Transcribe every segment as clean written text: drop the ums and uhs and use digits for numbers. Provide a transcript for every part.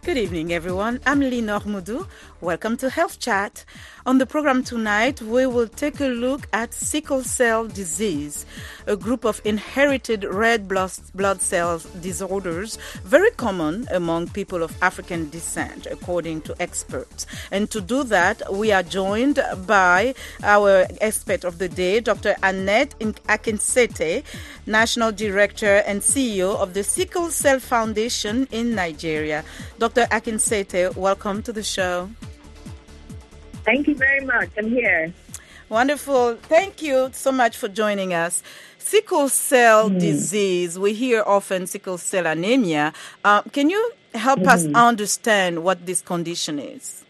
Good evening, everyone. I'm Linor Moudou. Welcome to Health Chat. On the program tonight, we will take a look at sickle cell disease, a group of inherited red blood cells disorders, very common among people of African descent, according to experts. And to do that, we are joined by our expert of the day, Dr. Annette Akinsete, National Director and CEO of the Sickle Cell Foundation in Nigeria. Dr. Akinsete, welcome to the show. Thank you very much. I'm here. Wonderful. Thank you so much for joining us. Sickle cell disease, we hear often sickle cell anemia. Can you help us understand what this condition is?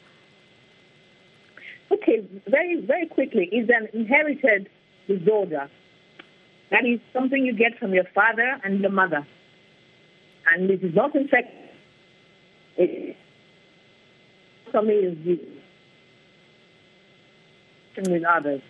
Okay, very, very quickly. It's an inherited disorder. That is something you get from your father and your mother. And it is not infectious. It is with others.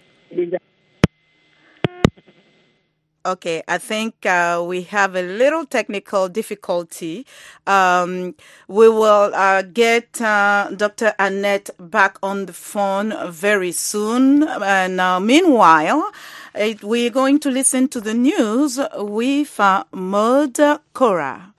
Okay, I think we have a little technical difficulty. We will get Dr. Annette back on the phone very soon. And meanwhile, we're going to listen to the news with Maud Cora.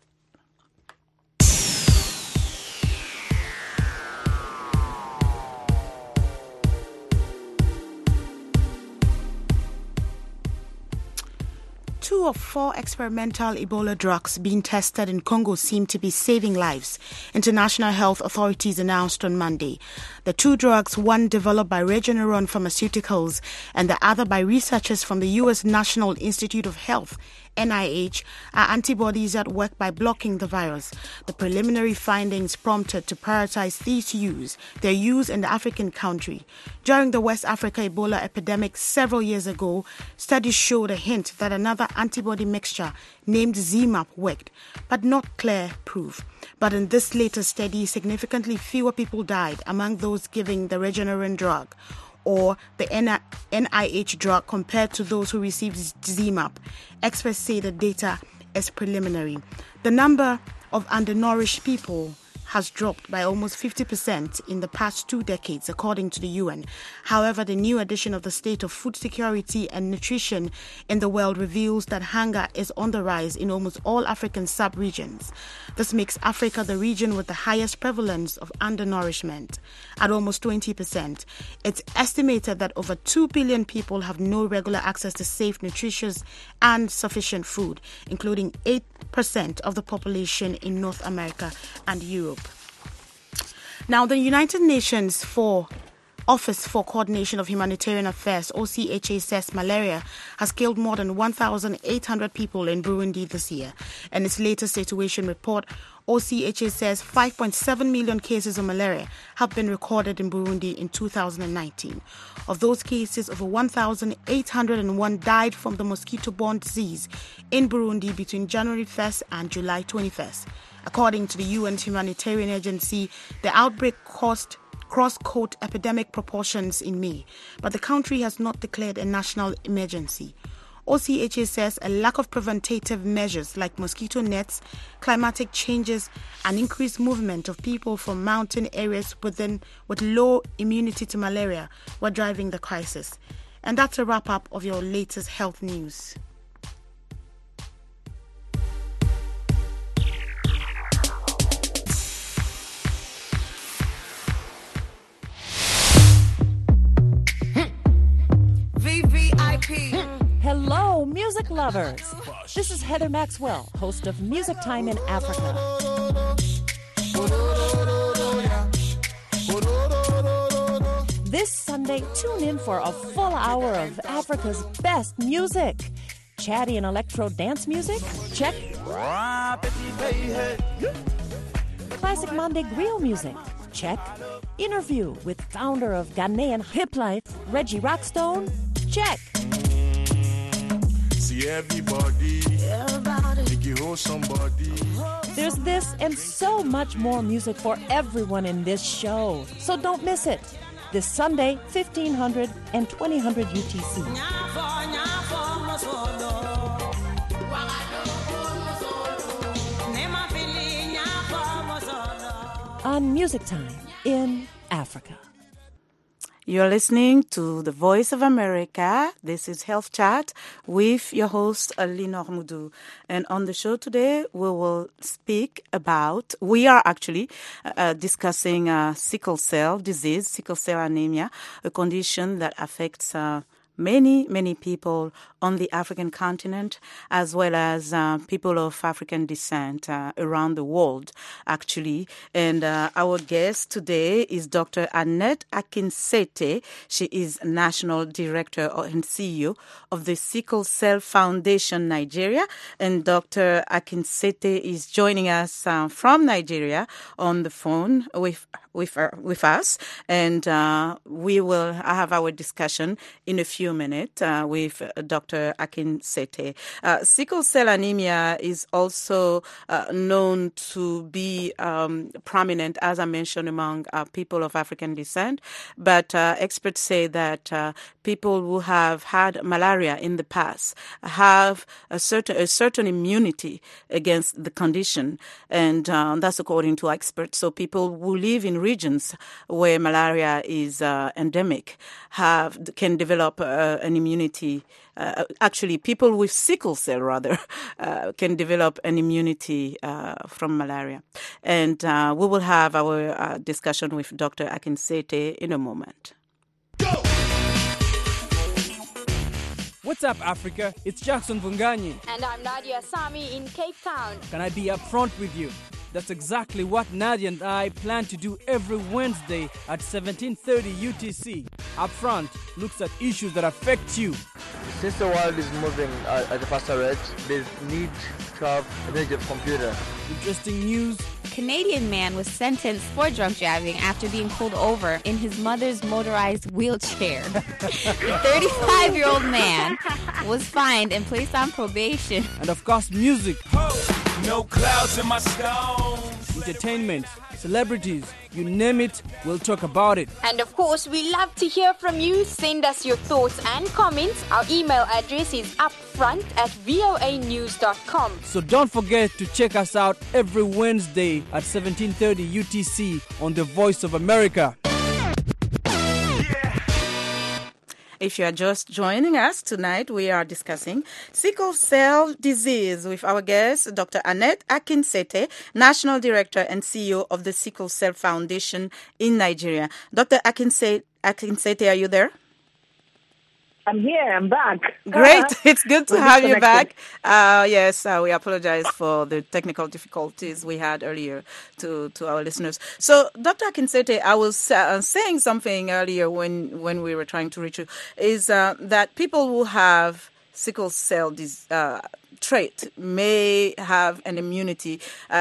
Two of 4 experimental Ebola drugs being tested in Congo seem to be saving lives, international health authorities announced on Monday. The 2 drugs, one developed by Regeneron Pharmaceuticals and the other by researchers from the U.S. National Institute of Health, NIH, are antibodies that work by blocking the virus. The preliminary findings prompted to prioritize their use in the African country. During the West Africa Ebola epidemic several years ago, studies showed a hint that another antibody mixture named ZMapp worked, but not clear proof. But in this latest study, significantly fewer people died among those giving the Regeneron drug or the NIH drug compared to those who received ZMapp. Experts say the data is preliminary. The number of undernourished people has dropped by almost 50% in the past 2 decades, according to the UN. However, the new edition of the State of Food Security and Nutrition in the world reveals that hunger is on the rise in almost all African sub-regions. This makes Africa the region with the highest prevalence of undernourishment, at almost 20%. It's estimated that over 2 billion people have no regular access to safe, nutritious, and sufficient food, including 8% of the population in North America and Europe. Now, the United Nations Office for Coordination of Humanitarian Affairs, OCHA, says malaria has killed more than 1,800 people in Burundi this year. In its latest situation report, OCHA says 5.7 million cases of malaria have been recorded in Burundi in 2019. Of those cases, over 1,801 died from the mosquito-borne disease in Burundi between January 1st and July 21st. According to the UN's humanitarian agency, the outbreak caused cross-court epidemic proportions in May, but the country has not declared a national emergency. OCHA says a lack of preventative measures like mosquito nets, climatic changes, and increased movement of people from mountain areas with low immunity to malaria were driving the crisis. And that's a wrap-up of your latest health news. Hello, music lovers. This is Heather Maxwell, host of Music Time in Africa. This Sunday, tune in for a full hour of Africa's best music. Chatty and electro dance music? Check. Classic Monday griot music? Check. Interview with founder of Ghanaian Hip Life, Reggie Rockstone? Check. See everybody. Make you hold somebody. There's this and so much more music for everyone in this show. So don't miss it. This Sunday, 1500 and 2000 UTC. on Music Time in Africa. You're listening to the Voice of America. This is Health Chat with your host, Linor Moudou. And on the show today, we are actually discussing sickle cell disease, sickle cell anemia, a condition that affects many people on the African continent, as well as people of African descent around the world, actually. And our guest today is Dr. Annette Akinsete. She is National Director and CEO of the Sickle Cell Foundation Nigeria. And Dr. Akinsete is joining us from Nigeria on the phone with us. And we will have our discussion in a few minutes with Dr. Akinsete. Sickle cell anemia is also known to be prominent, as I mentioned, among people of African descent. But experts say that people who have had malaria in the past have a certain immunity against the condition, and that's according to experts. So people who live in regions where malaria is endemic can develop an immunity. Actually, people with sickle cell, can develop an immunity from malaria. And we will have our discussion with Dr. Akinsete in a moment. Go! What's up, Africa? It's Jackson Vunganyi. And I'm Nadia Sami in Cape Town. Can I be upfront with you? That's exactly what Nadia and I plan to do every Wednesday at 17:30 UTC. Upfront looks at issues that affect you. Since the world is moving at a faster rate, there's need to have a major computer. Interesting news. Canadian man was sentenced for drunk driving after being pulled over in his mother's motorized wheelchair. The 35-year-old man was fined and placed on probation. And of course, music. No clouds in my stones. Entertainment, celebrities, you name it, we'll talk about it. And of course, we love to hear from you. Send us your thoughts and comments. Our email address is upfront@voanews.com. So don't forget to check us out every Wednesday at 17:30 UTC on The Voice of America. If you are just joining us tonight, we are discussing sickle cell disease with our guest, Dr. Annette Akinsete, National Director and CEO of the Sickle Cell Foundation in Nigeria. Dr. Akinsete, are you there? I'm here. I'm back. Great. It's good to have you back. Yes, we apologize for the technical difficulties we had earlier to our listeners. So, Dr. Akinsete, I was saying something earlier when we were trying to reach you, is that people who have sickle cell trait may have an immunity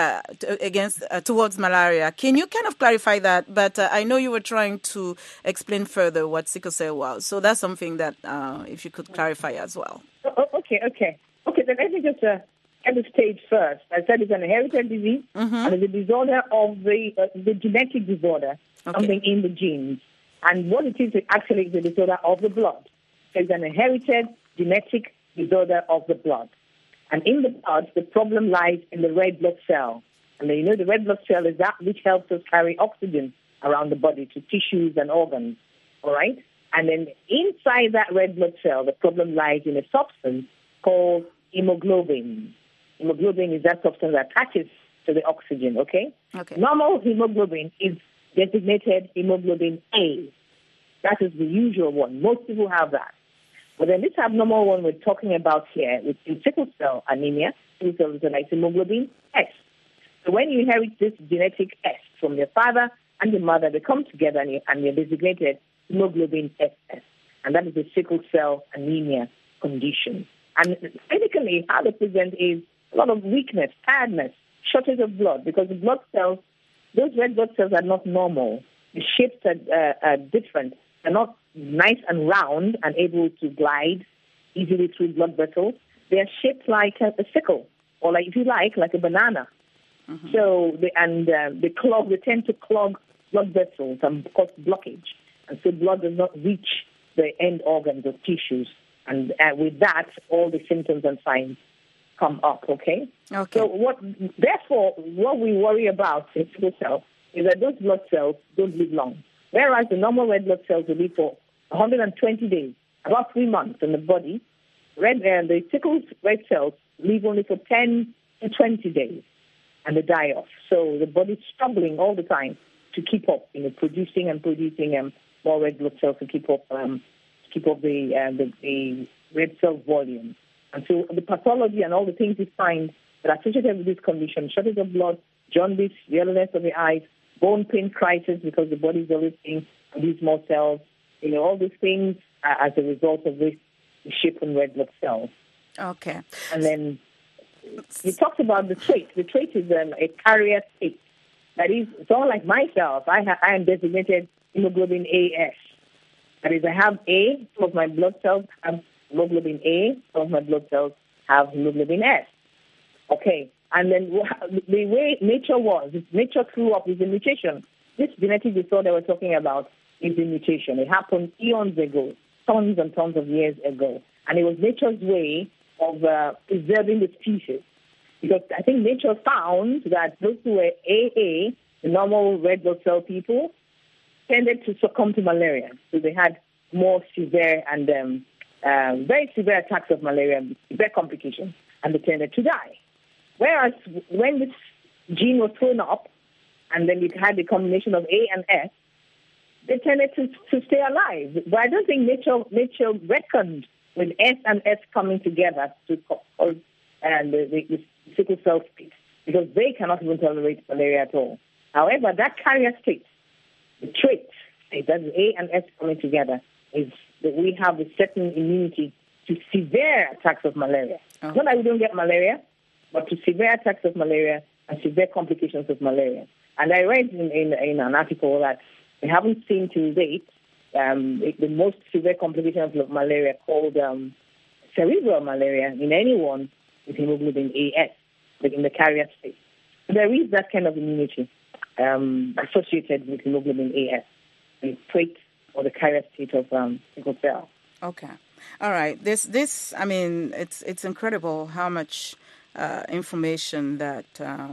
towards malaria. Can you kind of clarify that? But I know you were trying to explain further what sickle cell was. So that's something that if you could clarify as well. Okay. Then let me just set the stage first. I said it's an inherited disease, and it's a disorder of the genetic disorder, something in the genes. And what it is actually is a disorder of the blood. It's an inherited genetic disorder of the blood. And in the blood, the problem lies in the red blood cell. And the red blood cell is that which helps us carry oxygen around the body to tissues and organs, all right? And then inside that red blood cell, the problem lies in a substance called hemoglobin. Hemoglobin is that substance that attaches to the oxygen, okay? Normal hemoglobin is designated hemoglobin A. That is the usual one. Most people have that. But then this abnormal one we're talking about here, which is sickle cell anemia, sickle cell is like hemoglobin S. So when you inherit this genetic S from your father and your mother, they come together and you're designated hemoglobin SS. And that is a sickle cell anemia condition. And medically, how they present is a lot of weakness, tiredness, shortage of blood, because the blood cells, those red blood cells are not normal. The shapes are different. They're not nice and round and able to glide easily through blood vessels. They are shaped like a sickle, or like, if you like a banana. So they tend to clog blood vessels and cause blockage. And so blood does not reach the end organs or tissues. And with that, all the symptoms and signs come up, okay? So what we worry about in sickle cell is that those blood cells don't live long. Whereas the normal red blood cells will live for 120 days, about 3 months in the body. The sickle red cells live only for 10 to 20 days, and they die off. So the body's struggling all the time to keep up, producing more red blood cells to keep up the red cell volume. And so the pathology and all the things we find that are associated with this condition, shortage of blood, jaundice, yellowness of the eyes, bone pain crisis because the body is always seeing these more cells, all these things are as a result of this shift in red blood cells. Okay. And then you talked about the trait. The trait is a carrier trait. That is, someone like myself, I am designated hemoglobin AS. That is, I have A, some of my blood cells have hemoglobin A, some of my blood cells have hemoglobin S. Okay, and then the way nature threw up is a mutation. This genetic disorder we're talking about is a mutation. It happened eons ago, tons and tons of years ago. And it was nature's way of preserving the species. Because I think nature found that those who were AA, the normal red blood cell people, tended to succumb to malaria. So they had more severe and very severe attacks of malaria, severe complications, and they tended to die. Whereas when this gene was thrown up, and then you had the combination of A and S, they tended to stay alive. But I don't think nature reckoned with S and S coming together to cause the sickle cell state, because they cannot even tolerate malaria at all. However, that carrier state, the trait, that A and S coming together, is that we have a certain immunity to severe attacks of malaria. Oh. Not that we don't get malaria, but to severe attacks of malaria and severe complications of malaria. And I read in an article that we haven't seen to date the most severe complication of malaria called cerebral malaria in anyone with hemoglobin AS, but in the carrier state. So there is that kind of immunity associated with hemoglobin AS, the trait or the carrier state of sickle cell. Okay. All right. This. I mean, it's incredible how much information that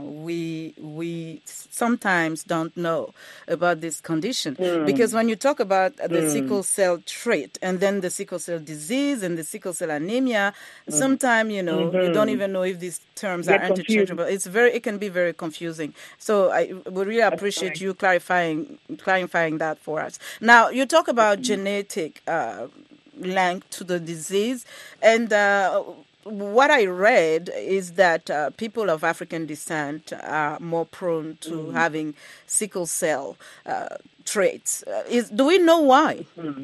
we sometimes don't know about this condition. Because when you talk about the sickle cell trait and then the sickle cell disease and the sickle cell anemia, sometimes you don't even know if these terms are interchangeable. It can be very confusing. So I would really appreciate you clarifying that for us. Now you talk about genetic link to the disease, and what I read is that people of African descent are more prone to having sickle cell traits. Do we know why?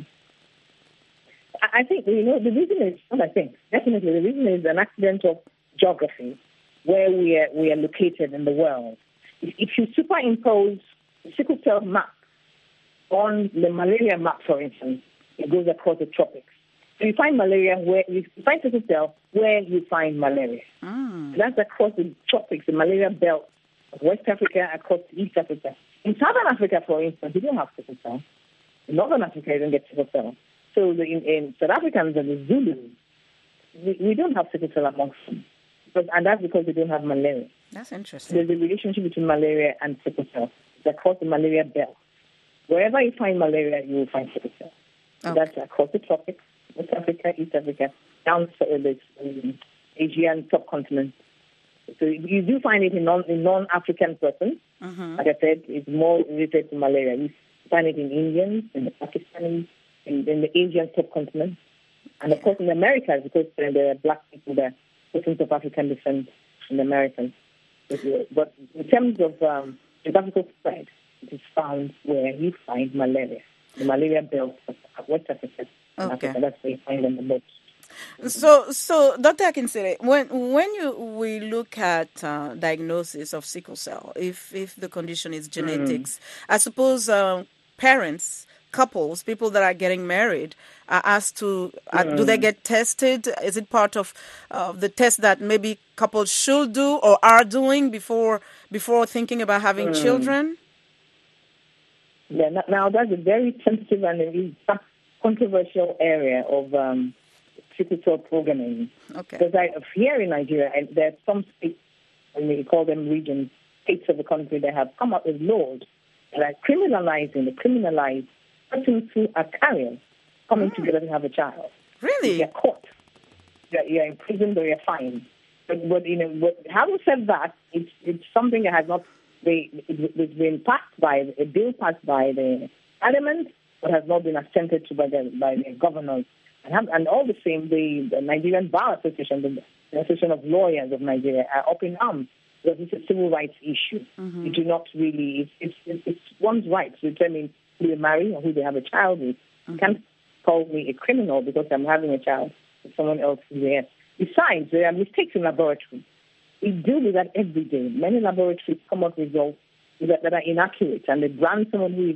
I think, the reason is, definitely the reason is an accident of geography, where we are located in the world. If you superimpose the sickle cell map on the malaria map, for instance, it goes across the tropics. So you find malaria where you find sickle cell where you find malaria. That's across the tropics, the malaria belt of West Africa, across East Africa. In Southern Africa, for instance, you don't have sickle cell. In Northern Africa, you don't get sickle cell. So in South Africans and the Zulus, we don't have sickle cell amongst them. And that's because they don't have malaria. That's interesting. There's a relationship between malaria and sickle cell. It's across the malaria belt. Wherever you find malaria, you will find sickle cell. Okay. That's across the tropics, West Africa, East Africa, down the Asian subcontinent. So you do find it in non-African persons. Like I said, it's more related to malaria. You find it in Indians, in the Pakistanis, in the Asian subcontinent. And of course in the Americas, because there are black people there, persons of African descent in the Americas. But in terms of geographical spread, it is found where you find malaria. The malaria belt of West Africa. Okay. That's where you find them the most. So Dr. Akinsele, when we look at diagnosis of sickle cell, if the condition is genetics, I suppose parents, couples, people that are getting married are asked to, do they get tested? Is it part of the test that maybe couples should do or are doing before thinking about having children? Yeah, now that's a very sensitive and controversial area of sickle cell programming. Okay. Because here in Nigeria, and there are some states, and we call them regions, states of the country that have come up with laws Like criminalize persons who are carriers coming together to have a child. Really? You're caught. You're imprisoned or you're fined. But having said that, it's something that has not it's been passed by a bill passed by the Parliament, but has not been assented to by the governors. And all the same, the Nigerian Bar Association, the Association of Lawyers of Nigeria, are up in arms because it's a civil rights issue. Mm-hmm. You do not really, it's one's right to determine who they marry or who they have a child with. You can't call me a criminal because I'm having a child with someone else who's there. Besides, there are mistakes in laboratory. We deal with that every day. Many laboratories come up with results that are inaccurate, and they brand someone who is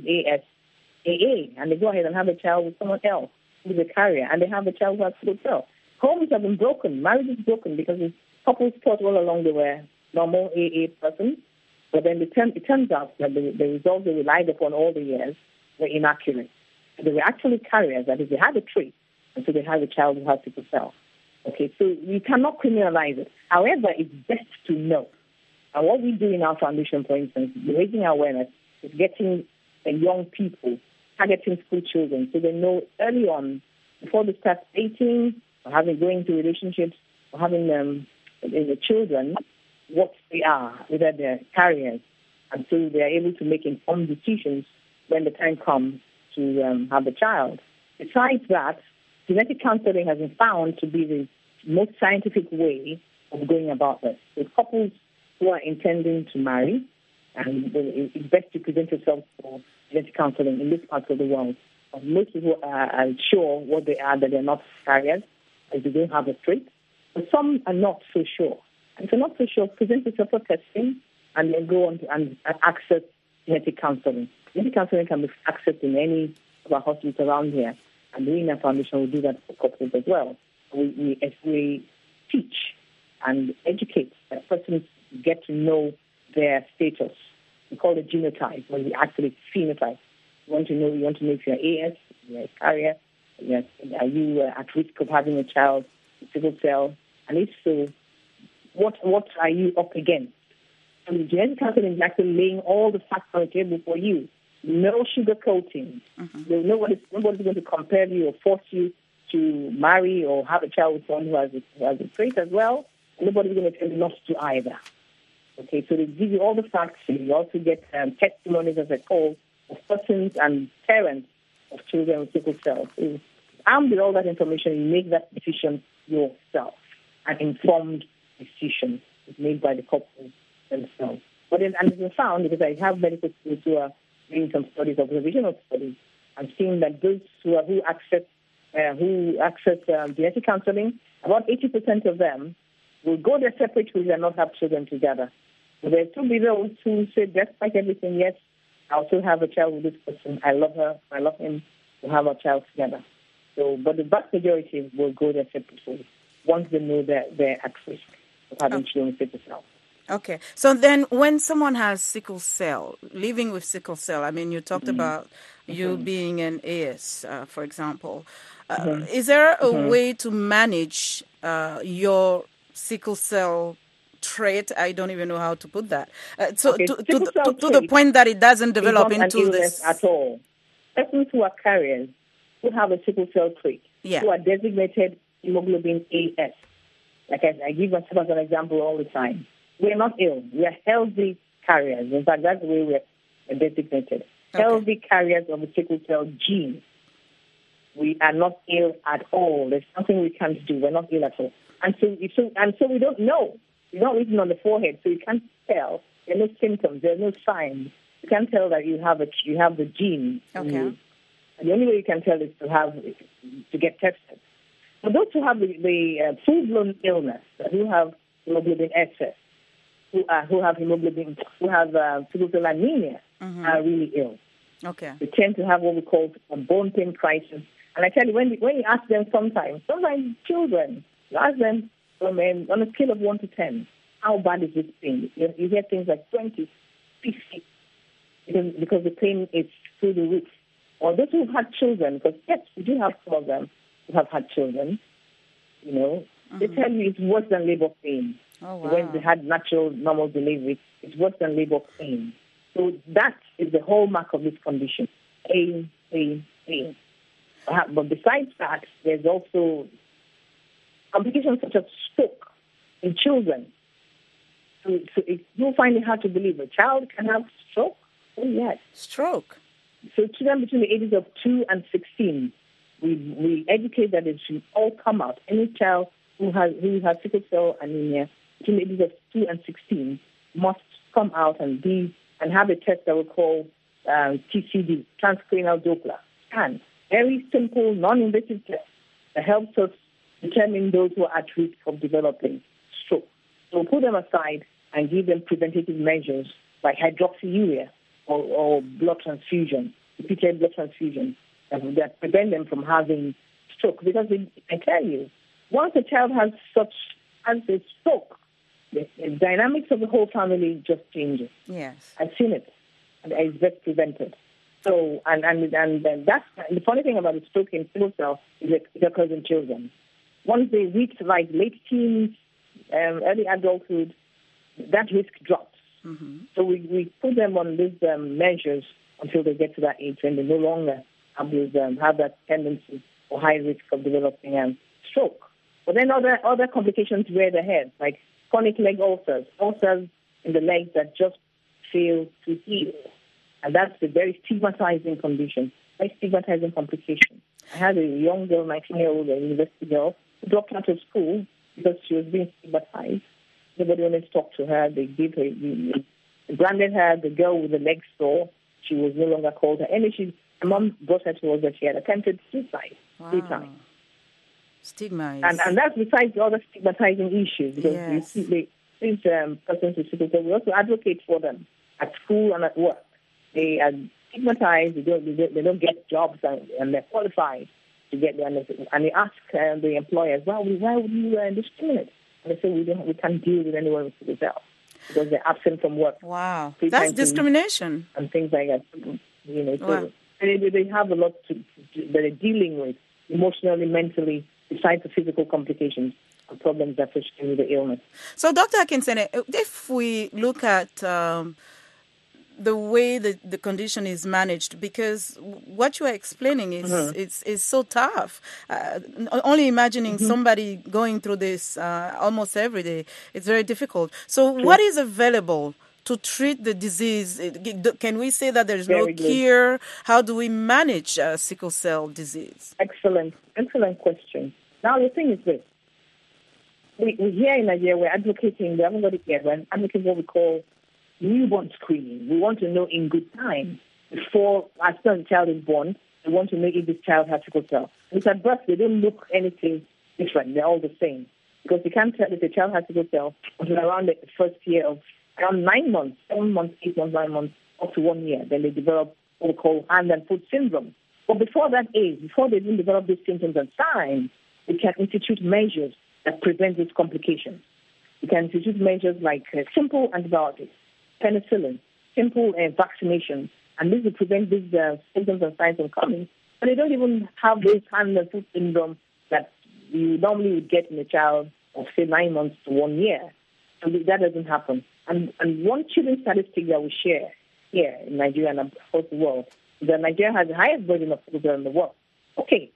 ASAA, and they go ahead and have a child with someone else who is a carrier, and they have a child who has sickle cell. Homes have been broken. Marriage is broken because couples thought all along they were normal AA persons, but then it turns out that the results they relied upon all the years were inaccurate. They were actually carriers, that is, they had a trait, and so they had a child who had sickle cell. Okay, so we cannot criminalize it. However, it's best to know. And what we do in our foundation, for instance, raising awareness, is getting young people, targeting school children, so they know early on, before they start dating, or going into relationships, or having the children, what they are, whether they're carriers. And so they are able to make informed decisions when the time comes to have a child. Besides that, genetic counseling has been found to be the most scientific way of going about this. So couples who are intending to marry, and it's best to present yourself for genetic counseling in this part of the world. Most people are sure what they are, that they're not carriers, as they don't have a trait. But some are not so sure. And if you're not so sure, present yourself for testing and then go on and access genetic counseling. Genetic counseling can be accessed in any of our hospitals around here. And the Winner Foundation will do that for couples as well. We teach and educate that persons get to know their status. We call it genotype, when we actually phenotype. You want to know if you're AS, you're a carrier, are you at risk of having a child with sickle cell, and if so, what are you up against? So the genetic counseling is actually laying all the facts on the table for you. No sugarcoating. Mm-hmm. Nobody's going to compare you or force you to marry or have a child with someone who has a trait as well. Nobody's going to tell you not to either. Okay, so they give you all the facts. You also get testimonies, as I call, of persons and parents of children with sickle cell. So armed with all that information, you make that decision yourself. An informed decision is made by the couple themselves. But then, and it's been found, because I have medical students who are doing some studies, observational studies, I'm seeing that those who access genetic counseling, about 80% of them will go their separate ways and not have children together. So there will be those who say, despite everything, yes, I'll still have a child with this person. I love her, I love him, we'll have a child together. So, but the vast majority will go their separate ways once they know that they're at risk of having children with sickle cell. Okay. So then when someone has sickle cell, living with sickle cell, I mean, you talked about you being an AS, for example. Is there a way to manage your sickle cell trait? I don't even know how to put that. To the point that it doesn't develop into this at all. Persons who are carriers who have a sickle cell trait, who are designated hemoglobin AS. Like I give myself as an example all the time. We're not ill. We are healthy carriers. In fact, that's the way we're designated. Okay. Healthy carriers of the sickle cell gene. We are not ill at all. There's nothing we can't do. We're not ill at all. And so we don't know. It's not written on the forehead, so you can't tell. There are no symptoms. There are no signs. You can't tell that you have the gene. Okay. And the only way you can tell is to get tested. For those who have the full-blown illness, who have hemoglobin excess, who have sickle cell anemia, are really ill. Okay. They tend to have what we call a bone pain crisis. And I tell you, when you ask them sometimes children, you ask them on a scale of 1 to 10, how bad is this pain? You hear things like 20, 50, because the pain is through the roof. Or those who have had children, because yes, we do have some of them who have had children, they tell you it's worse than labor pain. Oh, wow. When they had natural, normal delivery, it's worse than labor pain. So that is the hallmark of this condition, pain, pain, pain. But besides that, there's also complications such as stroke in children. So you'll find it hard to believe a child can have stroke. Oh, yes. Stroke. So children between the ages of 2 and 16, we educate that it should all come out. Any child who has sickle cell anemia between the ages of 2 and 16 must come out and have a test that we call TCD, transcranial Doppler scan. Very simple, non-invasive test that helps us determine those who are at risk of developing stroke. So we'll put them aside and give them preventative measures like hydroxyurea or blood transfusion, repeated blood transfusion that prevent them from having stroke. Because I tell you, once a child has a stroke, the dynamics of the whole family just changes. Yes, I've seen it, and it's best prevented. So, and that's the funny thing about the stroke in sickle cell is that it occurs in children. Once they reach like late teens, early adulthood, that risk drops. Mm-hmm. So we put them on these measures until they get to that age when they no longer have that tendency or high risk of developing stroke. But then other complications rear their head, like chronic leg ulcers in the legs that just fail to heal. And that's a very stigmatizing condition, very stigmatizing complication. I had a young girl, 19-year-old, a university girl, who dropped out of school because she was being stigmatized. Nobody wanted to talk to her. They branded her the girl with the leg sore. She was no longer called her. And her mom brought her to us that she had attempted suicide 3 times. Stigma is... And that's besides the other stigmatizing issues, because yes. these persons with sickle cell, we also advocate for them at school and at work. They are stigmatized, they don't get jobs, and they're qualified to get there. And they ask the employers, why would you discriminate? And they say, we can't deal with anyone with sickle cell because they're absent from work. Wow, that's discrimination. And things like that. Wow. They have a lot that they're dealing with emotionally, mentally, besides the physical complications and problems that associated with the illness. So, Dr. Akinsene, if we look at the way the condition is managed, because what you are explaining is so tough. Only imagining somebody going through this almost every day, it's very difficult. So what is available to treat the disease? Can we say that there's no cure? How do we manage sickle cell disease? Excellent question. Now, the thing is this. We here in Nigeria, we haven't got it yet, we're advocating what we call newborn screening. We want to know in good time, before as soon as the child is born, we want to know if this child has sickle cell. Because at birth, they don't look anything different. They're all the same. Because you can't tell if the child has sickle cell until around the first year of around 9 months, 7 months, 8 months, 9 months, up to 1 year. Then they develop what we call hand and foot syndrome. But before that age, before they even develop these symptoms and signs, we can institute measures that prevent these complications. We can institute measures like simple antibiotics, penicillin, simple vaccination, and this will prevent these symptoms and signs from coming. But they don't even have this hand and foot syndrome that you normally would get in a child of, say, 9 months to 1 year. So that doesn't happen. And one chilling statistic that we share here in Nigeria and across the world is that Nigeria has the highest burden of sickle cell in the world. Okay,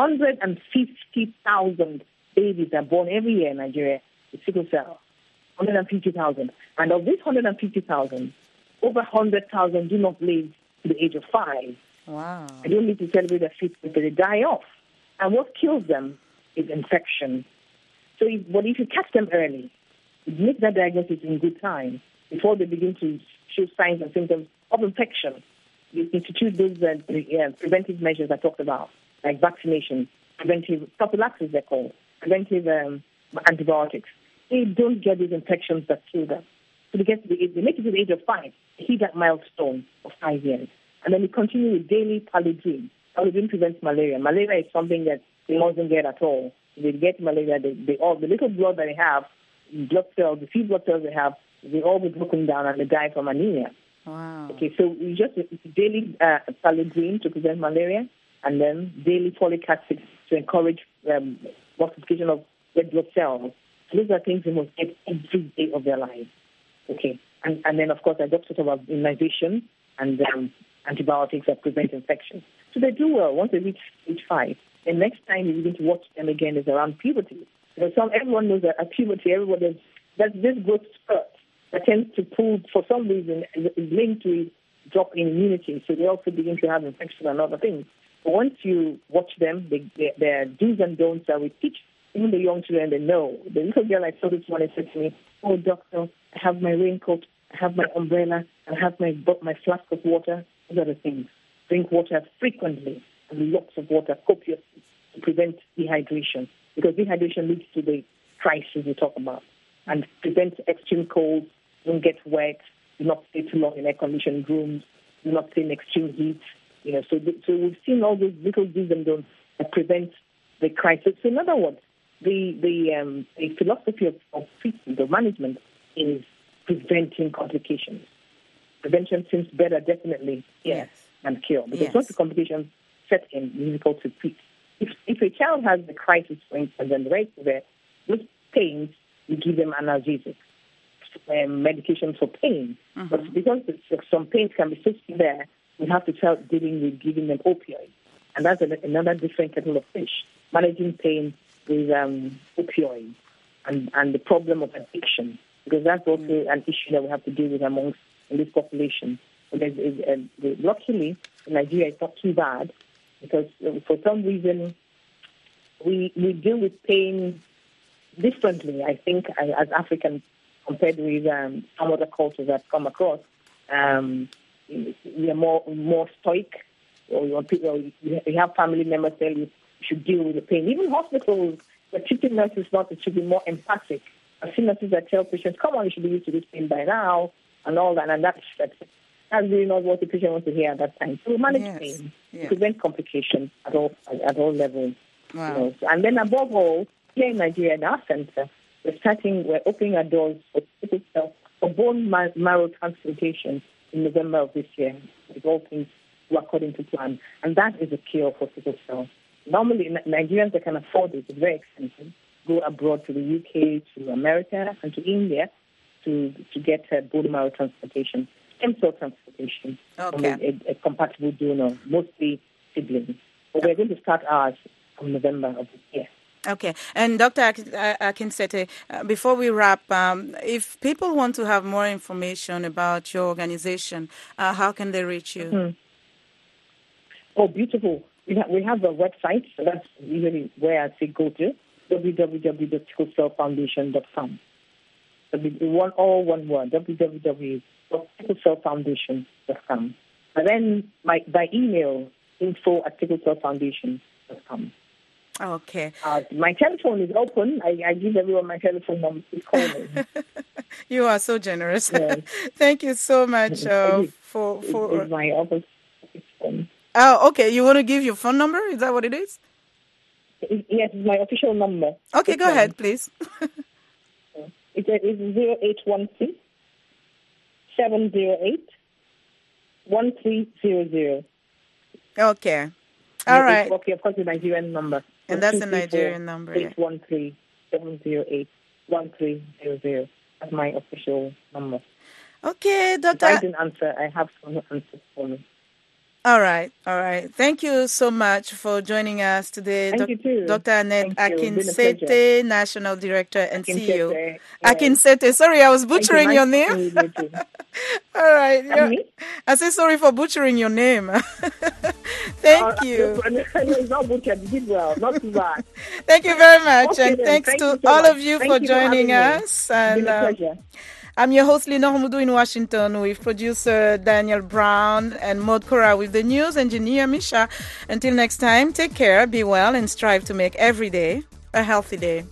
150,000 babies are born every year in Nigeria with sickle cell. 150,000. And of these 150,000, over 100,000 do not live to the age of 5. Wow. They don't need to celebrate their 5th, but they die off. And what kills them is infection. So if you catch them early, you make that diagnosis in good time, before they begin to show signs and symptoms of infection, you institute those preventive measures I talked about, like vaccination, preventive prophylaxis they're called, preventive antibiotics. They don't get these infections that kill them. So they make it to the age of 5. They hit that milestone of 5 years. And then we continue with daily Paludrin. Paludrin prevents malaria. Malaria is something that they mustn't get at all. If they get malaria, the little blood that they have, blood cells, the few blood cells they have, they all be broken down and they die from anemia. Wow. Okay, so we just daily Paludrin to prevent malaria, and then daily folic acid to encourage multiplication of red blood cells. These are things they must get every day of their lives. Okay, And then, of course, adopt sort of immunization and antibiotics that prevent infection. So they do well once they reach age 5. The next time you begin to watch them again is around puberty. Everyone knows that at puberty, there's this growth spurt that tends to pull, for some reason, is linked to a drop in immunity. So they also begin to have infection and other things. But once you watch them, their do's and don'ts that we teach, even the young children, they know. The little girl I saw this morning said to me, "Oh, doctor, I have my raincoat, I have my umbrella, I have my flask of water." Those are the things. Drink water frequently and lots of water, copiously, to prevent dehydration. Because dehydration leads to the crisis we talk about. And prevent extreme cold, don't get wet, do not stay too long in air-conditioned rooms, do not stay in extreme heat. So we've seen all those little do's and don'ts that prevent the crisis. So in other words, the philosophy of treatment, of management, is preventing complications. Prevention seems better, definitely, than cure. Because once the complications set in, it's difficult to treat. If a child has the crisis, for instance, and the rest of it, those pains, you give them analgesics, medication for pain. Mm-hmm. But because some pains can be so severe, we have to start dealing with giving them opioids. And that's another different kettle of fish. Managing pain with opioids and the problem of addiction, because that's also an issue that we have to deal with in this population. Luckily, in Nigeria, it's not too bad, because for some reason, we deal with pain differently, I think, as Africans, compared with some other cultures that come across. We are more stoic. We have family members tell you should deal with the pain. Even hospitals, the treating nurses it should be more empathic. I've seen nurses that tell patients, "Come on, you should be used to this pain by now," and all that. And that's really not what the patient wants to hear at that time. So we manage pain, prevent complications at all levels. Wow. And then above all, here in Nigeria, in our center, we're opening our doors for sickle cell, for bone marrow transplantation in November of this year. With all things go according to plan. And that is a cure for sickle cell. Normally, Nigerians that can afford it, it's very expensive, go abroad to the UK, to America, and to India to get bone marrow transplantation, stem cell transplantation from a compatible donor, mostly siblings. But we're going to start ours from November of this year. Okay. And Dr. Akinsete, before we wrap, if people want to have more information about your organization, how can they reach you? Mm-hmm. Oh, beautiful. We have a website, so that's usually where I say go to, www.sicklecellfoundation.com. All one word, www.sicklecellfoundation.com. And then by email, info@sicklecellfoundation.com. Okay. My telephone is open. I give everyone my telephone number to call me. You are so generous. Yes. Thank you so much for it's my office phone. Oh, okay. You want to give your phone number? Is that what it is? Yes, it's my official number. Okay, go ahead, please. It's 0816 708 1300. Okay. All right. Okay, of course, the Nigerian number. And that's a Nigerian number. 813 708 1300. That's my official number. Okay, Doctor. If I didn't answer, I have some answers for me. All right. Thank you so much for joining us today. Thank you too. Dr. Annette Akinsete, National Director and CEO. Yes. Akinsete, sorry, I was butchering your name. All right. I say sorry for butchering your name. Thank you. It's not butchered. You did well. Not too bad. Thank you very much. Okay, and thanks thank to so all much. of you Thank for you joining us. It's been a pleasure. I'm your host, Lenore Mudu in Washington, with producer Daniel Brown and Maud Cora with the news engineer Misha. Until next time, take care, be well, and strive to make every day a healthy day.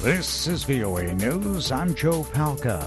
This is VOA News. I'm Joe Palca.